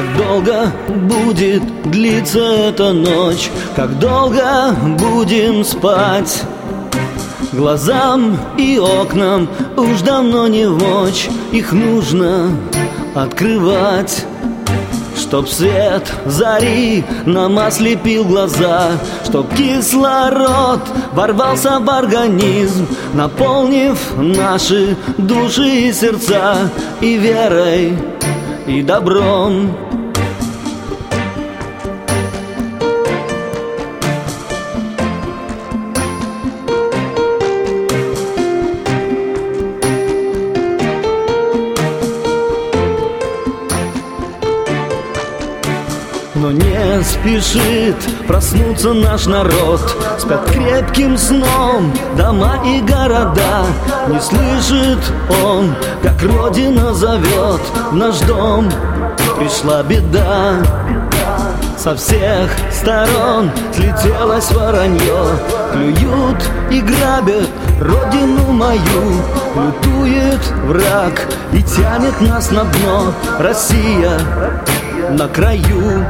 Как долго будет длиться эта ночь? Как долго будем спать? Глазам и окнам уж давно не вочь, их нужно открывать. Чтоб свет зари нам ослепил глаза, чтоб кислород ворвался в организм, наполнив наши души и сердца и верой, и добром. Но не спешит проснуться наш народ. Спят крепким сном дома и города. Не слышит он, как Родина зовет. В наш дом пришла беда. Со всех сторон слетелось воронье. Клюют и грабят Родину мою. Лютует враг и тянет нас на дно. Россия на краю.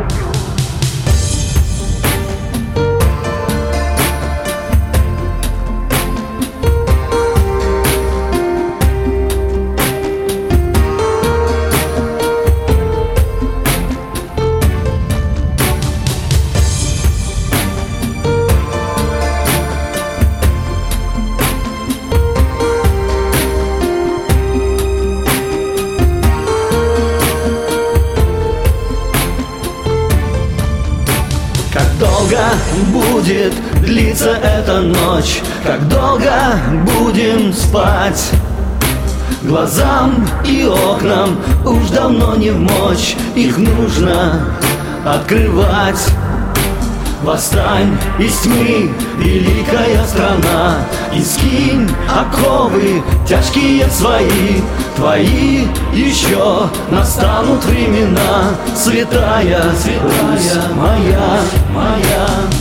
Как долго будет длиться эта ночь? Как долго будем спать? Глазам и окнам уж давно не вмочь, их нужно открывать. Восстань из тьмы, великая страна, и скинь оковы тяжкие свои. Твои еще настанут времена, святая, святая моя, моя.